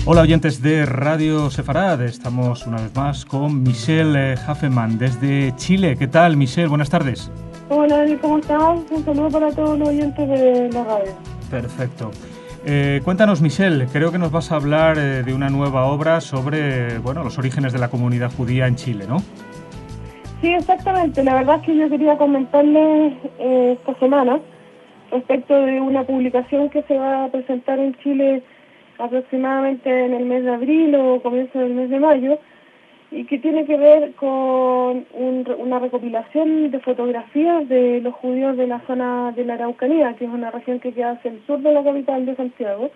Hola oyentes de Radio Sefarad, estamos una vez más con Michelle Hafeman desde Chile. ¿Qué tal, Michelle? Buenas tardes. Hola, Dani, ¿cómo estás? Un saludo para todos los oyentes de la radio. Perfecto. Cuéntanos, Michelle, creo que nos vas a hablar de una nueva obra sobre los orígenes de la comunidad judía en Chile, ¿no? Sí, exactamente. La verdad es que yo quería comentarles esta semana respecto de una publicación que se va a presentar en Chile aproximadamente en el mes de abril o comienzo del mes de mayo, y que tiene que ver con una recopilación de fotografías de los judíos de la zona de la Araucanía, que es una región que queda hacia el sur de la capital de Santiago,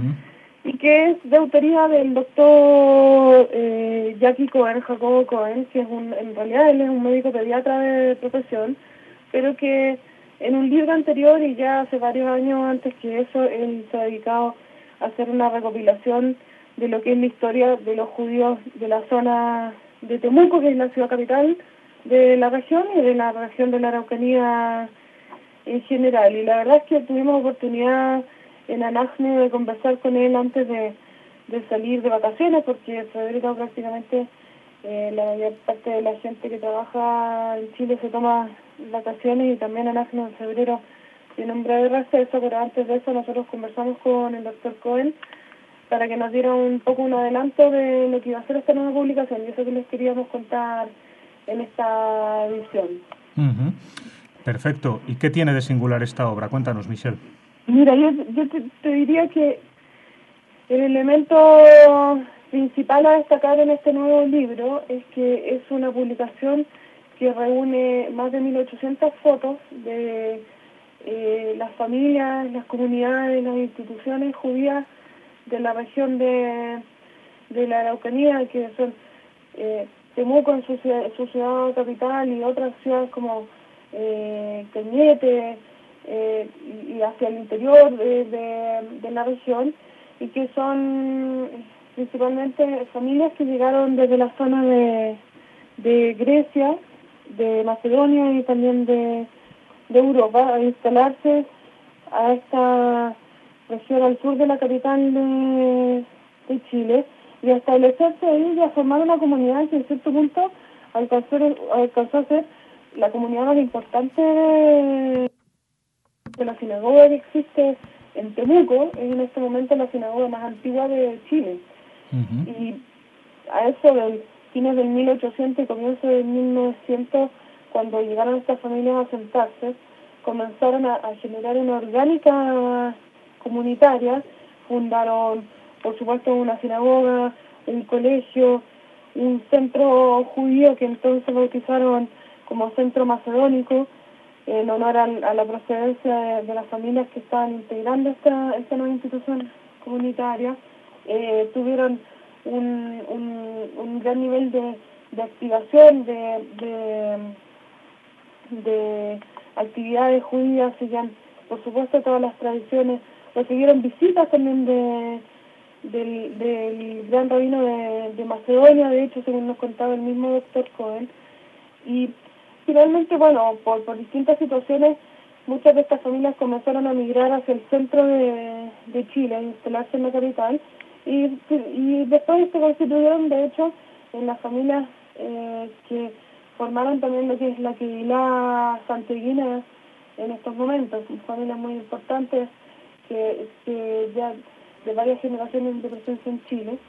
y que es de autoría del doctor Jackie Cohen, Jacobo Cohen, que en realidad él es un médico pediatra de profesión, pero que en un libro anterior y ya hace varios años antes que eso, él se ha dedicado a hacer una recopilación de lo que es la historia de los judíos de la zona de Temuco, que es la ciudad capital de la región, y de la región de la Araucanía en general. Y la verdad es que tuvimos oportunidad en Anagni de conversar con él antes de salir de vacaciones, porque en febrero prácticamente la mayor parte de la gente que trabaja en Chile se toma vacaciones, y también Anagni en febrero tiene un breve receso, pero antes de eso nosotros conversamos con el doctor Cohen para que nos diera un poco un adelanto de lo que iba a ser esta nueva publicación, y eso que les queríamos contar en esta edición. Perfecto. ¿Y qué tiene de singular esta obra? Cuéntanos, Michelle. Mira, yo te diría que el elemento principal a destacar en este nuevo libro es que es una publicación que reúne más de 1800 fotos de las familias, las comunidades, las instituciones judías de la región de la Araucanía, que son Temuco en su ciudad capital, y otras ciudades como Cañete, y hacia el interior de la región, y que son principalmente familias que llegaron desde la zona de Grecia, de Macedonia y también de Europa a instalarse a esta región al sur de la capital de Chile, y a establecerse ahí y a formar una comunidad que en cierto punto alcanzó a ser la comunidad más importante de la sinagoga que existe en Temuco. Es en este momento la sinagoga más antigua de Chile. Y a eso del fines del 1800 y comienzo del 1900, cuando llegaron estas familias a asentarse, comenzaron a generar una orgánica comunitaria. Fundaron, por supuesto, una sinagoga, un colegio, un centro judío que entonces bautizaron como Centro Macedónico, en honor a la procedencia de las familias que estaban integrando esta nueva institución comunitaria. Tuvieron un gran nivel de activación, de actividades judías, seguían, por supuesto, todas las tradiciones, recibieron visitas también del gran rabino de Macedonia, de hecho, según nos contaba el mismo doctor Cohen. Y finalmente, por distintas situaciones, muchas de estas familias comenzaron a migrar hacia el centro de Chile, a instalarse en la capital, y después se constituyeron, de hecho, en las familias que formaron también lo que es la Quevilá santiaguina en estos momentos, familias muy importantes que ya de varias generaciones de presencia en Chile.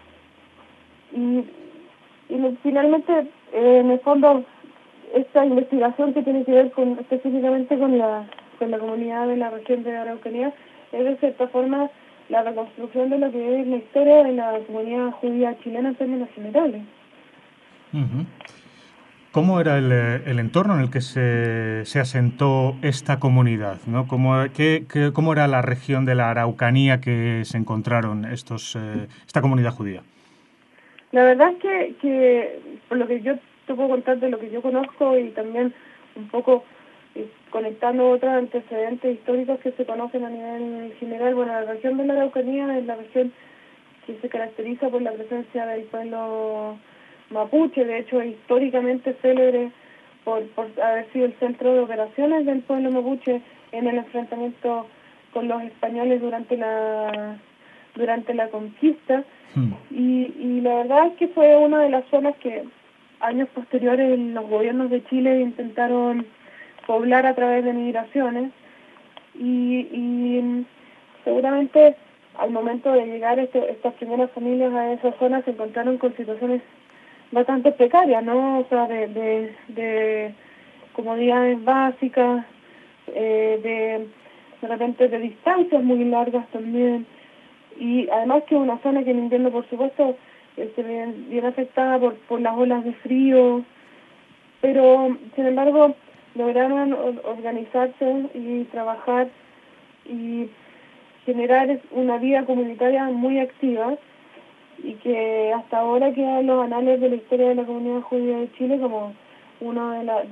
Y finalmente, en el fondo, esta investigación que tiene que ver específicamente con la comunidad de la región de Araucanía es, de cierta forma, la reconstrucción de lo que es la historia de la comunidad judía chilena en términos generales. ¿Cómo era el entorno en el que se asentó esta comunidad, ¿no? ¿Cómo era la región de la Araucanía que se encontraron esta comunidad judía? La verdad es que por lo que yo te puedo contar de lo que yo conozco, y también un poco conectando otros antecedentes históricos que se conocen a nivel general, la región de la Araucanía es la región que se caracteriza por la presencia del pueblo mapuche. De hecho, históricamente célebre por haber sido el centro de operaciones del pueblo mapuche en el enfrentamiento con los españoles durante la durante la conquista, Mm. y la verdad es que fue una de las zonas que años posteriores los gobiernos de Chile intentaron poblar a través de migraciones, y seguramente al momento de llegar estas primeras familias a esa zona se encontraron con situaciones bastante precarias, ¿no? O sea, de comodidades básicas, de repente de distancias muy largas también, y además que es una zona que en invierno, por supuesto, se ve bien afectada por las olas de frío, pero sin embargo lograron organizarse y trabajar y generar una vida comunitaria muy activa, y que hasta ahora queda en los anales de la historia de la comunidad judía de Chile como uno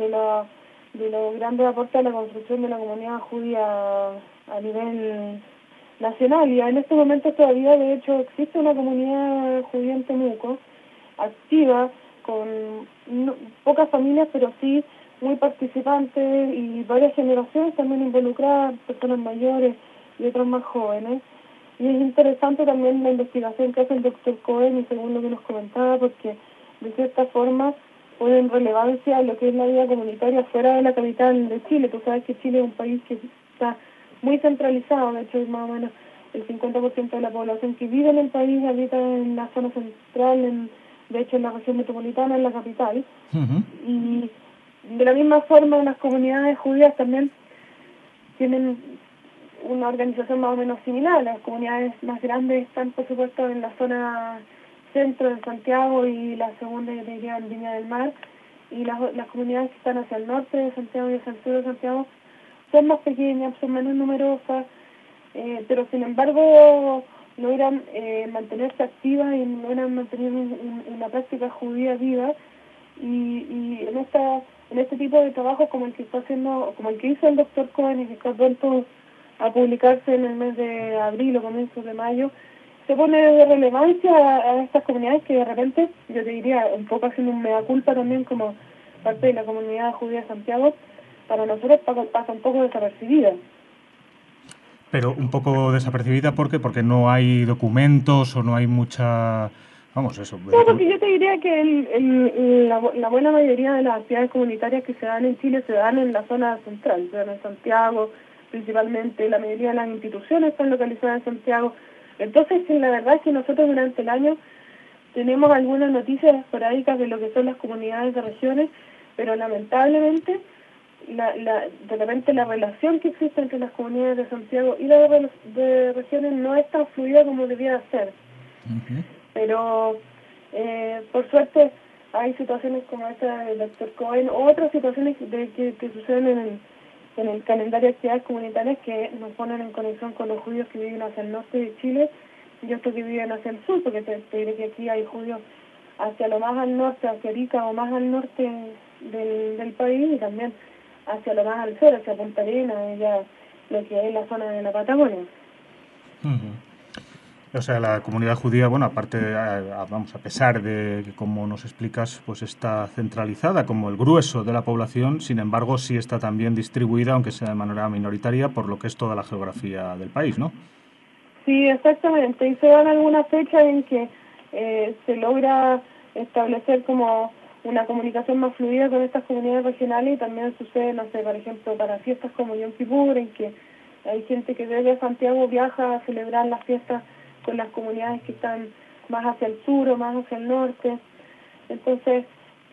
de los grandes aportes a la construcción de la comunidad judía a nivel nacional. Y en estos momentos todavía, de hecho, existe una comunidad judía en Temuco, activa, con pocas familias, pero sí muy participantes, y varias generaciones también involucradas, personas mayores y otros más jóvenes. Y es interesante también la investigación que hace el doctor Cohen, y según lo que nos comentaba, porque de cierta forma ponen relevancia a lo que es la vida comunitaria fuera de la capital de Chile. Tú sabes que Chile es un país que está muy centralizado, de hecho es más o menos el 50% de la población que vive en el país habita en la zona central, de hecho en la región metropolitana, en la capital. Uh-huh. Y de la misma forma las comunidades judías también tienen una organización más o menos similar. Las comunidades más grandes están, por supuesto, en la zona centro de Santiago, y la segunda, yo diría, en Viña del Mar, y las comunidades que están hacia el norte de Santiago y hacia el sur de Santiago son más pequeñas, son menos numerosas, pero sin embargo logran mantenerse activas y logran mantener una práctica judía viva, y en este tipo de trabajo como el que está haciendo, como el que hizo el doctor Cohen, y que está pronto a publicarse en el mes de abril o comienzos de mayo, se pone de relevancia a estas comunidades que de repente, yo te diría, un poco haciendo un mea culpa también como parte de la comunidad judía de Santiago, para nosotros pasa un poco desapercibida. Pero un poco desapercibida, ¿por qué? Porque no hay documentos o no hay mucha... Vamos, eso. No, porque yo te diría que la buena mayoría de las actividades comunitarias que se dan en Chile se dan en la zona central, se dan en Santiago, principalmente la mayoría de las instituciones están localizadas en Santiago. Entonces, la verdad es que nosotros durante el año tenemos algunas noticias esporádicas de lo que son las comunidades de regiones, pero lamentablemente de repente la relación que existe entre las comunidades de Santiago y las de regiones no es tan fluida como debía ser. Uh-huh. Pero por suerte hay situaciones como esta del doctor Cohen, o otras situaciones que suceden en el calendario de actividades comunitarias que nos ponen en conexión con los judíos que viven hacia el norte de Chile y otros que viven hacia el sur, porque te diré que aquí hay judíos hacia lo más al norte, hacia Arica o más al norte del país, y también hacia lo más al sur, hacia Punta Arenas, ya lo que es la zona de la Patagonia. Uh-huh. O sea, la comunidad judía, bueno, aparte, vamos, a pesar de que, como nos explicas, pues está centralizada como el grueso de la población, sin embargo, sí está también distribuida, aunque sea de manera minoritaria, por lo que es toda la geografía del país, ¿no? Sí, exactamente. Y se dan algunas fechas en que se logra establecer como una comunicación más fluida con estas comunidades regionales, y también sucede, no sé, por ejemplo, para fiestas como Yom Kippur, en que hay gente que desde Santiago viaja a celebrar las fiestas con las comunidades que están más hacia el sur o más hacia el norte. Entonces,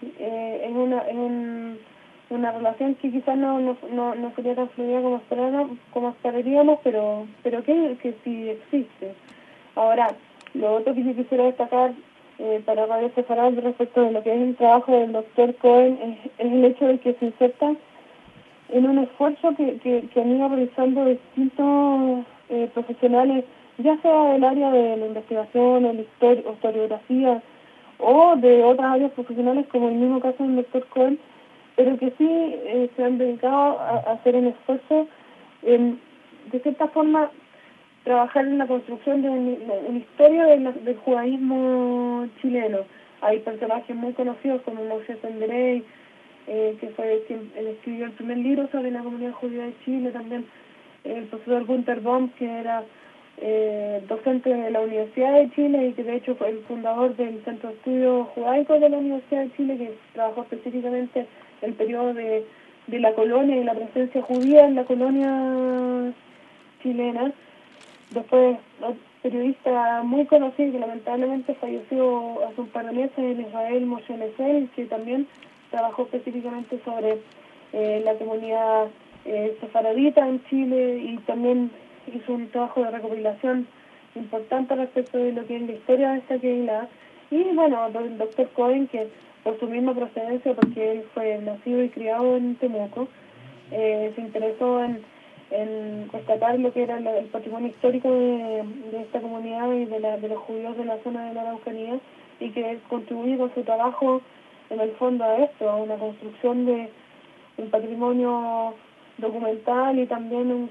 una relación que quizás no sería tan fluida como esperaríamos, pero que sí existe. Ahora, lo otro que yo quisiera destacar para Radio Sefarad respecto de lo que es el trabajo del doctor Cohen es el hecho de que se inserta en un esfuerzo que han ido realizando distintos profesionales, ya sea del área de la investigación o la historiografía, o de otras áreas profesionales, como el mismo caso del doctor Cohen, pero que sí se han dedicado a hacer un esfuerzo en, de cierta forma, trabajar en la construcción de una historia del judaísmo chileno. Hay personajes muy conocidos como Moisés Enderey, que fue quien escribió el primer libro sobre la comunidad judía de Chile, también el profesor Gunther Bohm, que era docente de la Universidad de Chile y que de hecho fue el fundador del Centro de Estudios Judaicos de la Universidad de Chile, que trabajó específicamente el periodo de la colonia y la presencia judía en la colonia chilena. Después, otro periodista muy conocido que lamentablemente falleció hace un par de meses, en Israel, Moshe Lesel, que también trabajó específicamente sobre la comunidad sefaradita en Chile y también hizo un trabajo de recopilación importante respecto de lo que es la historia de esta Keilah. Y bueno, el doctor Cohen, que por su misma procedencia, porque él fue nacido y criado en Temuco, se interesó en destacar lo que era el patrimonio histórico de esta comunidad y de los judíos de la zona de la Araucanía, y que contribuye con su trabajo en el fondo a esto, a una construcción de un patrimonio documental y también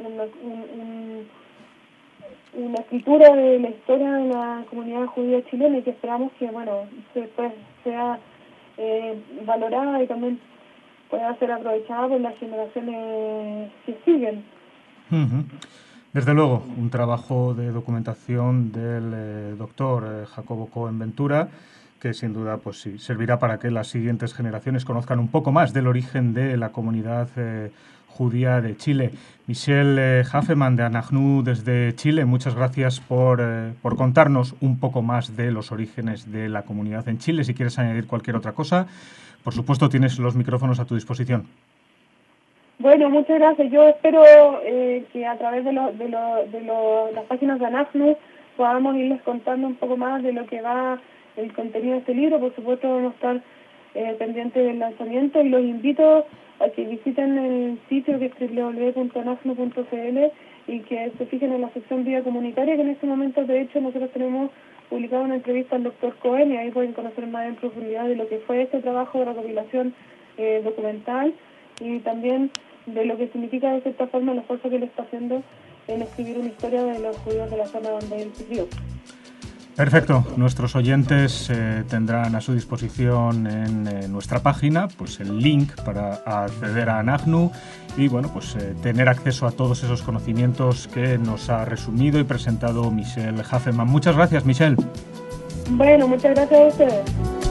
una escritura de la historia de la comunidad judía chilena, y que esperamos que después sea valorada y también pueda ser aprovechada por las generaciones que siguen. Desde luego, un trabajo de documentación del doctor Jacobo Cohen Ventura, que sin duda pues sí, servirá para que las siguientes generaciones conozcan un poco más del origen de la comunidad judía de Chile. Michelle Hafemann de Anagnu desde Chile, muchas gracias por contarnos un poco más de los orígenes de la comunidad en Chile. Si quieres añadir cualquier otra cosa, por supuesto tienes los micrófonos a tu disposición. Bueno, muchas gracias. Yo espero que a través de las páginas de Anagnu podamos irles contando un poco más de lo que va el contenido de este libro. Por supuesto vamos a estar pendientes del lanzamiento y los invito a que visiten el sitio que es www.anagnu.cl y que se fijen en la sección Vida Comunitaria, que en este momento de hecho nosotros tenemos publicado una entrevista al doctor Cohen, y ahí pueden conocer más en profundidad de lo que fue este trabajo de recopilación documental y también de lo que significa de cierta forma el esfuerzo que él está haciendo en escribir una historia de los judíos de la zona donde él vivió. Perfecto. Nuestros oyentes tendrán a su disposición en nuestra página pues el link para acceder a Anagnu y bueno pues tener acceso a todos esos conocimientos que nos ha resumido y presentado Michelle Hafemann. Muchas gracias, Michelle. Bueno, muchas gracias a ustedes.